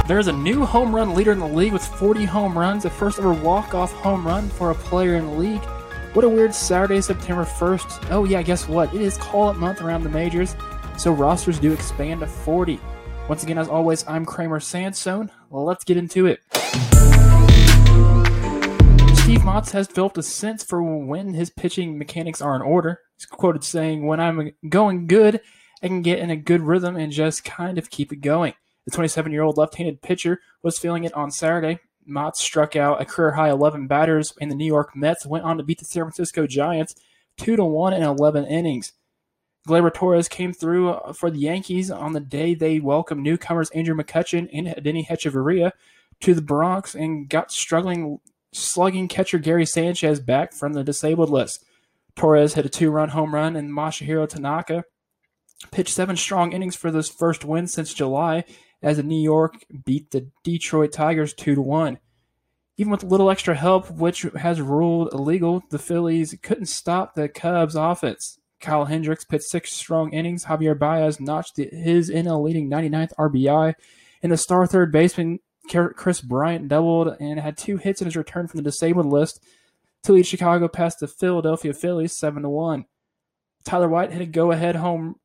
There's a new home run leader in the league with 40 home runs, the first ever walk-off home run for a player in the league. What a weird Saturday, September 1st. Oh yeah, guess what? It is call-up month around the majors, so rosters do expand to 40. Once again, as always, I'm Kramer Sansone. Well, let's get into it. Steve Motz has developed a sense for when his pitching mechanics are in order. He's quoted saying, "When I'm going good, I can get in a good rhythm and just kind of keep it going." The 27-year-old left-handed pitcher was feeling it on Saturday. Motz struck out a career-high 11 batters, and the New York Mets went on to beat the San Francisco Giants 2-1 in 11 innings. Gleyber Torres came through for the Yankees on the day they welcomed newcomers Andrew McCutchen and Denny Hechavarria to the Bronx and got slugging catcher Gary Sanchez back from the disabled list. Torres hit a 2-run home run, and Masahiro Tanaka pitched 7 strong innings for this first win since July as the New York beat the Detroit Tigers 2-1. Even with a little extra help, which has ruled illegal, the Phillies couldn't stop the Cubs' offense. Kyle Hendricks pitched 6 strong innings. Javier Baez notched his NL-leading 99th RBI, and the star third baseman Chris Bryant doubled and had 2 hits in his return from the disabled list to lead Chicago past the Philadelphia Phillies 7-1. Tyler White hit a go-ahead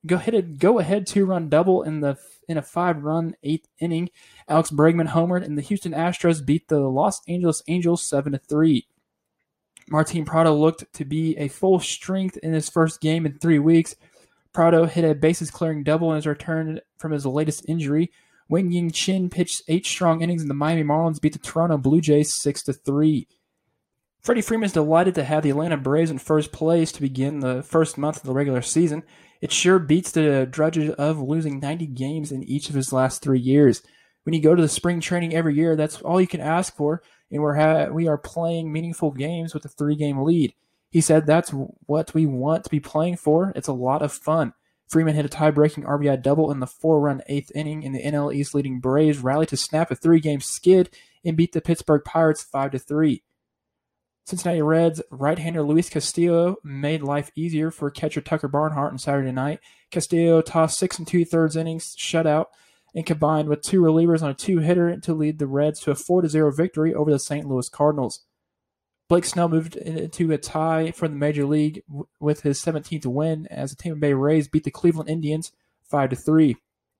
2-run double in a 5-run 8th inning. Alex Bregman homered, and the Houston Astros beat the Los Angeles Angels 7-3. Martin Prado looked to be a full strength in his first game in 3 weeks. Prado hit a bases-clearing double in his return from his latest injury. Wang Ying Chin pitched 8 strong innings, and the Miami Marlins beat the Toronto Blue Jays 6-3. Freddie Freeman is delighted to have the Atlanta Braves in first place to begin the first month of the regular season. It sure beats the drudges of losing 90 games in each of his last 3 years. When you go to the spring training every year, that's all you can ask for, and we are playing meaningful games with a 3-game lead. He said that's what we want to be playing for. It's a lot of fun. Freeman hit a tie-breaking RBI double in the 4-run 8th inning, and the NL East leading Braves rallied to snap a 3-game skid and beat the Pittsburgh Pirates 5-3. Cincinnati Reds right-hander Luis Castillo made life easier for catcher Tucker Barnhart on Saturday night. Castillo tossed 6 2/3 innings shutout and combined with 2 relievers on a 2-hitter to lead the Reds to a 4-0 victory over the St. Louis Cardinals. Blake Snell moved into a tie for the Major League with his 17th win as the Tampa Bay Rays beat the Cleveland Indians 5-3.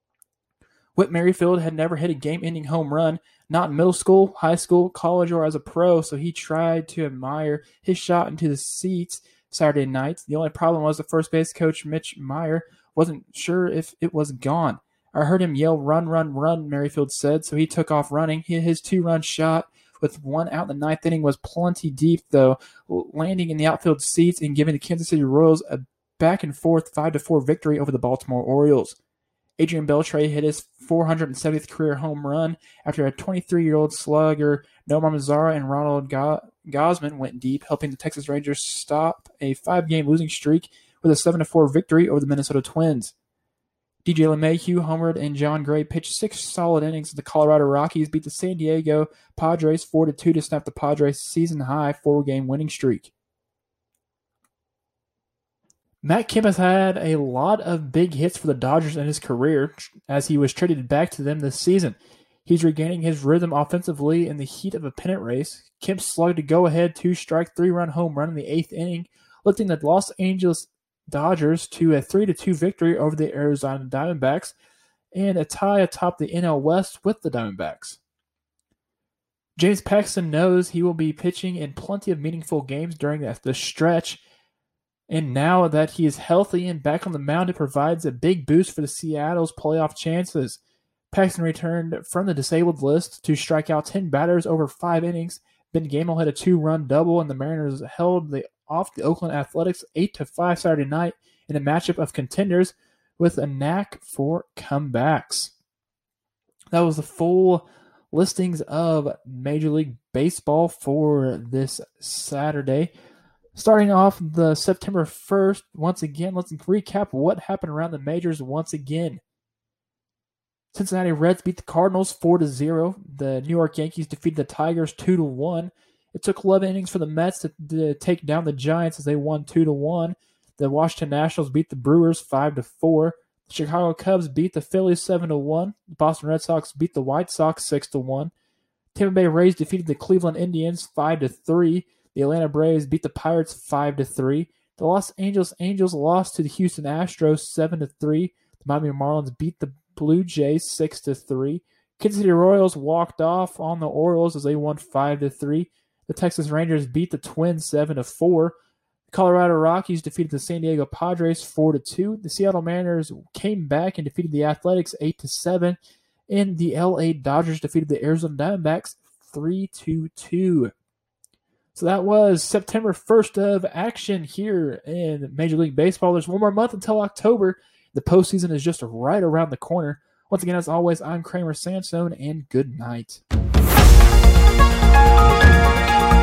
Whit Merrifield had never hit a game-ending home run, not in middle school, high school, college, or as a pro, so he tried to admire his shot into the seats Saturday night. The only problem was the first base coach, Mitch Meyer, wasn't sure if it was gone. "I heard him yell, 'Run, run, run,'" Merrifield said, so he took off running. His 2-run shot with 1 out in the 9th inning was plenty deep, though, landing in the outfield seats and giving the Kansas City Royals a back-and-forth 5-4 victory over the Baltimore Orioles. Adrian Beltre hit his 470th career home run after a 23-year-old slugger, Nomar Mazara and Ronald Gosman went deep, helping the Texas Rangers stop a 5-game losing streak with a 7-4 victory over the Minnesota Twins. DJ LeMahieu homered, and John Gray pitched 6 solid innings as the Colorado Rockies beat the San Diego Padres 4-2 to snap the Padres' season-high 4-game winning streak. Matt Kemp has had a lot of big hits for the Dodgers in his career as he was traded back to them this season. He's regaining his rhythm offensively in the heat of a pennant race. Kemp slugged a go-ahead 2-strike 3-run home run in the 8th inning, lifting the Los Angeles Dodgers to a 3-2 victory over the Arizona Diamondbacks and a tie atop the NL West with the Diamondbacks. James Paxton knows he will be pitching in plenty of meaningful games during the stretch, and now that he is healthy and back on the mound, it provides a big boost for the Seattle's playoff chances. Paxton returned from the disabled list to strike out 10 batters over 5 innings. Ben Gamel had a 2-run double, and the Mariners held off the Oakland Athletics 8-5 Saturday night in a matchup of contenders with a knack for comebacks. That was the full listings of Major League Baseball for this Saturday. Starting off the September 1st, once again, let's recap what happened around the majors once again. Cincinnati Reds beat the Cardinals 4-0. The New York Yankees defeated the Tigers 2-1. It took 11 innings for the Mets to take down the Giants as they won 2-1. The Washington Nationals beat the Brewers 5-4. The Chicago Cubs beat the Phillies 7-1. The Boston Red Sox beat the White Sox 6-1. Tampa Bay Rays defeated the Cleveland Indians 5-3. The Atlanta Braves beat the Pirates 5-3. The Los Angeles Angels lost to the Houston Astros 7-3. The Miami Marlins beat the Blue Jays 6-3. Kansas City Royals walked off on the Orioles as they won 5-3. The Texas Rangers beat the Twins 7-4. The Colorado Rockies defeated the San Diego Padres 4-2. The Seattle Mariners came back and defeated the Athletics 8-7. And the LA Dodgers defeated the Arizona Diamondbacks 3-2. So that was September 1st of action here in Major League Baseball. There's one more month until October. The postseason is just right around the corner. Once again, as always, I'm Kramer Sansone, and good night.